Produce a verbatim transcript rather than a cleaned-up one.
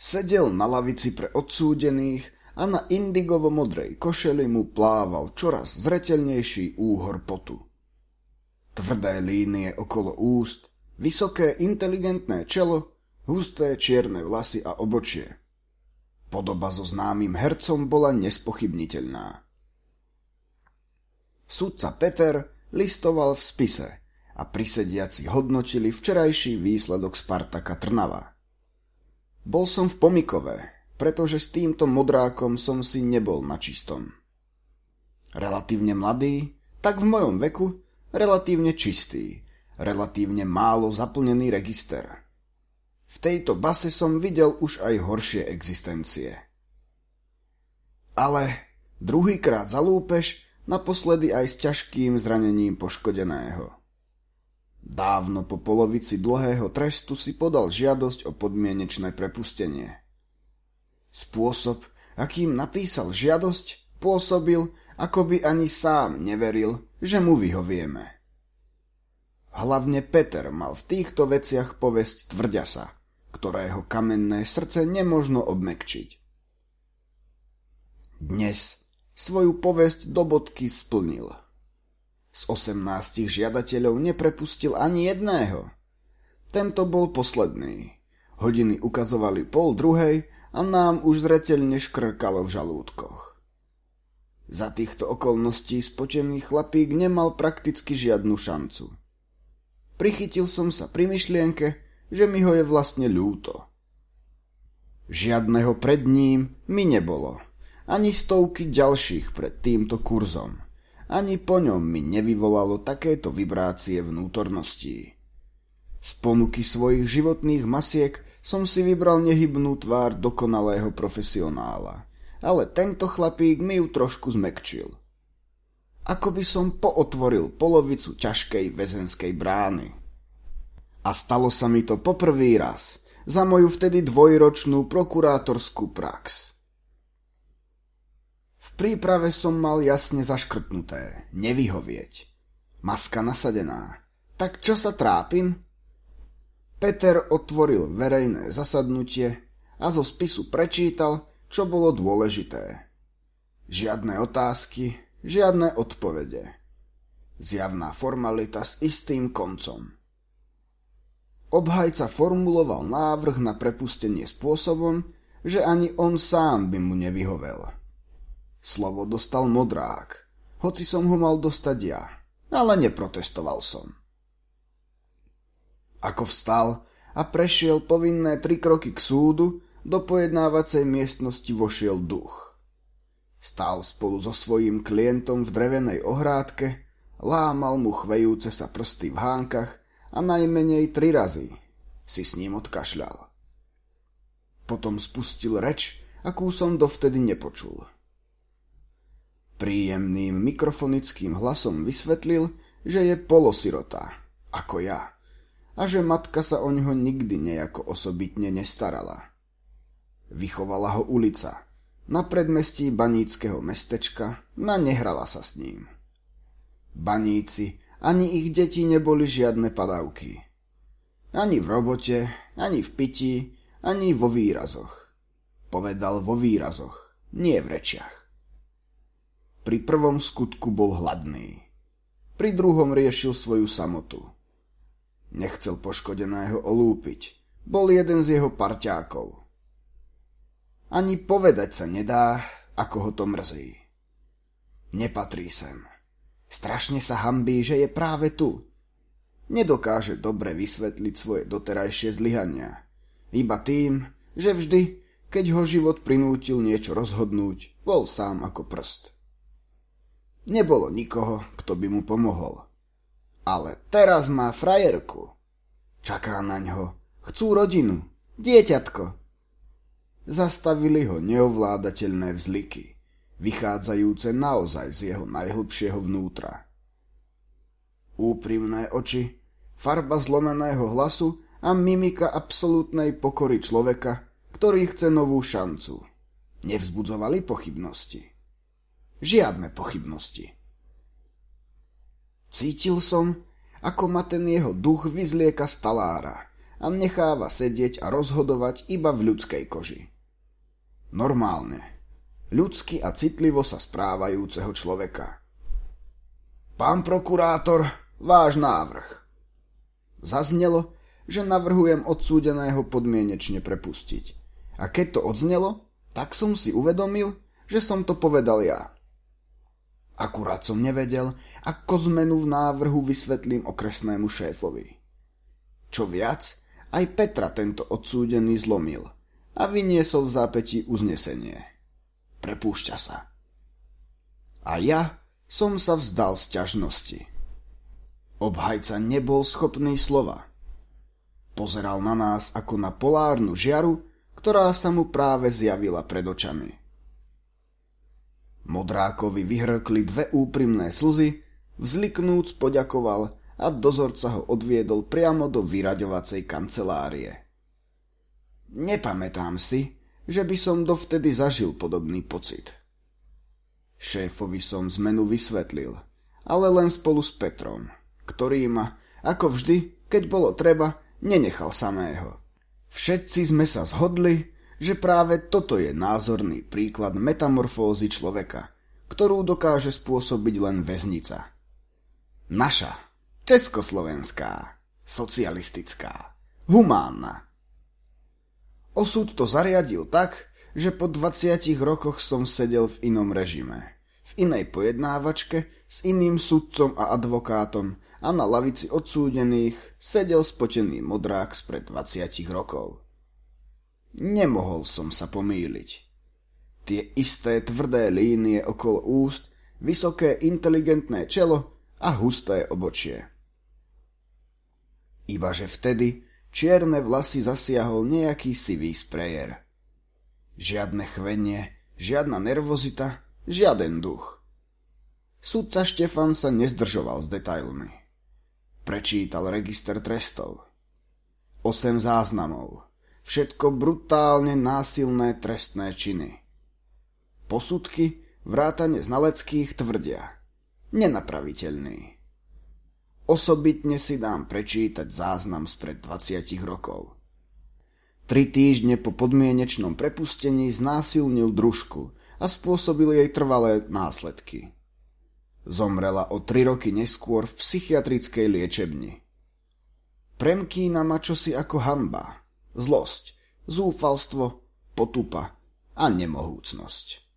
Sedel na lavici pre odsúdených a na indigovo-modrej košeli mu plával čoraz zreteľnejší úhor potu. Tvrdé línie okolo úst, vysoké inteligentné čelo, husté čierne vlasy a obočie. Podoba so známym hercom bola nespochybniteľná. Sudca Peter listoval v spise a prisediaci hodnotili včerajší výsledok Spartaka Trnava. Bol som v Pomikove, pretože s týmto modrákom som si nebol na čistom. Relatívne mladý, tak v mojom veku, relatívne čistý, relatívne málo zaplnený register. V tejto base som videl už aj horšie existencie. Ale druhýkrát za lúpež, naposledy aj s ťažkým zranením poškodeného. Dávno po polovici dlhého trestu si podal žiadosť o podmienečné prepustenie. Spôsob, akým napísal žiadosť, pôsobil, ako by ani sám neveril, že mu vyhovieme. Hlavne Peter mal v týchto veciach povesť tvrďasa, ktorého kamenné srdce nemožno obmäkčiť. Dnes svoju povesť do bodky splnil. Z osemnástich žiadateľov neprepustil ani jedného. Tento bol posledný. Hodiny ukazovali pol druhej a nám už zreteľne škrkalo v žalúdkoch. Za týchto okolností spotený chlapík nemal prakticky žiadnu šancu. Prichytil som sa pri myšlienke, že mi ho je vlastne ľúto. Žiadneho pred ním mi nebolo. Ani stovky ďalších pred týmto kurzom. Ani po ňom mi nevyvolalo takéto vibrácie vnútorností. Z ponuky svojich životných masiek som si vybral nehybnú tvár dokonalého profesionála, ale tento chlapík mi ju trošku zmäkčil. Ako by som pootvoril polovicu ťažkej väzenskej brány. A stalo sa mi to poprvý raz, za moju vtedy dvojročnú prokurátorskú prax. V príprave som mal jasne zaškrtnuté, nevyhovieť. Maska nasadená. Tak čo sa trápim? Peter otvoril verejné zasadnutie a zo spisu prečítal, čo bolo dôležité. Žiadne otázky, žiadne odpovede. Zjavná formalita s istým koncom. Obhajca formuloval návrh na prepustenie spôsobom, že ani on sám by mu nevyhovel. Slovo dostal modrák, hoci som ho mal dostať ja, ale neprotestoval som. Ako vstal a prešiel povinné tri kroky k súdu, do pojednávacej miestnosti vošiel duch. Stál spolu so svojím klientom v drevenej ohrádke, lámal mu chvejúce sa prsty v hánkach a najmenej tri razy si s ním odkašľal. Potom spustil reč, akú som dovtedy nepočul. Príjemným mikrofonickým hlasom vysvetlil, že je polosirota, ako ja, a že matka sa o ňoho nikdy nejako osobitne nestarala. Vychovala ho ulica, na predmestí baníckeho mestečka, na nehrala sa s ním. Baníci ani ich deti neboli žiadne padavky. Ani v robote, ani v pití, ani vo výrazoch. Povedal vo výrazoch, nie v rečiach. Pri prvom skutku bol hladný. Pri druhom riešil svoju samotu. Nechcel poškodeného olúpiť. Bol jeden z jeho parťákov. Ani povedať sa nedá, ako ho to mrzí. Nepatrí sem. Strašne sa hanbí, že je práve tu. Nedokáže dobre vysvetliť svoje doterajšie zlyhania. Iba tým, že vždy, keď ho život prinútil niečo rozhodnúť, bol sám ako prst. Nebolo nikoho, kto by mu pomohol. Ale teraz má frajerku. Čaká na ňo. Chcú rodinu. Dieťatko. Zastavili ho neovládateľné vzliky, vychádzajúce naozaj z jeho najhlbšieho vnútra. Úprimné oči, farba zlomeného hlasu a mimika absolútnej pokory človeka, ktorý chce novú šancu. Nevzbudzovali pochybnosti. Žiadne pochybnosti. Cítil som, ako ma ten jeho duch vyzlieka z talára a necháva sedieť a rozhodovať iba v ľudskej koži. Normálne, ľudsky a citlivo sa správajúceho človeka. Pán prokurátor, váš návrh. Zaznelo, že navrhujem odsúdeného podmienečne prepustiť. A keď to odznelo, tak som si uvedomil, že som to povedal ja. Akurát som nevedel, ako zmenu v návrhu vysvetlím okresnému šéfovi. Čo viac, aj Petra tento odsúdený zlomil a vyniesol v zápätí uznesenie. Prepúšťa sa. A ja som sa vzdal sťažnosti. Obhajca nebol schopný slova. Pozeral na nás ako na polárnu žiaru, ktorá sa mu práve zjavila pred očami. Modrákovi vyhrkli dve úprimné slzy, vzliknúc poďakoval a dozorca ho odviedol priamo do vyraďovacej kancelárie. Nepamätám si, že by som dovtedy zažil podobný pocit. Šéfovi som zmenu vysvetlil, ale len spolu s Petrom, ktorý ma, ako vždy, keď bolo treba, nenechal samého. Všetci sme sa zhodli, že práve toto je názorný príklad metamorfózy človeka, ktorú dokáže spôsobiť len väznica. Naša, československá, socialistická, humánna. Osud to zariadil tak, že po dvadsiatich rokoch som sedel v inom režime, v inej pojednávačke s iným sudcom a advokátom a na lavici odsúdených sedel spotený modrák spred dvadsiatich rokov. Nemohol som sa pomýliť. Tie isté tvrdé línie okolo úst, vysoké inteligentné čelo a husté obočie. Ibaže vtedy čierne vlasy zasiahol nejaký sivý sprejer. Žiadne chvenie, žiadna nervozita, žiaden duch. Sudca Štefan sa nezdržoval s detailmi. Prečítal register trestov. Osem záznamov. Všetko brutálne násilné trestné činy. Posudky, vrátane znaleckých, tvrdia. Nenapraviteľný. Osobitne si dám prečítať záznam spred dvadsiatich rokov. Tri týždne po podmienečnom prepustení znásilnil družku a spôsobil jej trvalé následky. Zomrela o tri roky neskôr v psychiatrickej liečebni. Premkýna ma čosi ako hanba, zlosť, zúfalstvo, potupa a nemohúcnosť.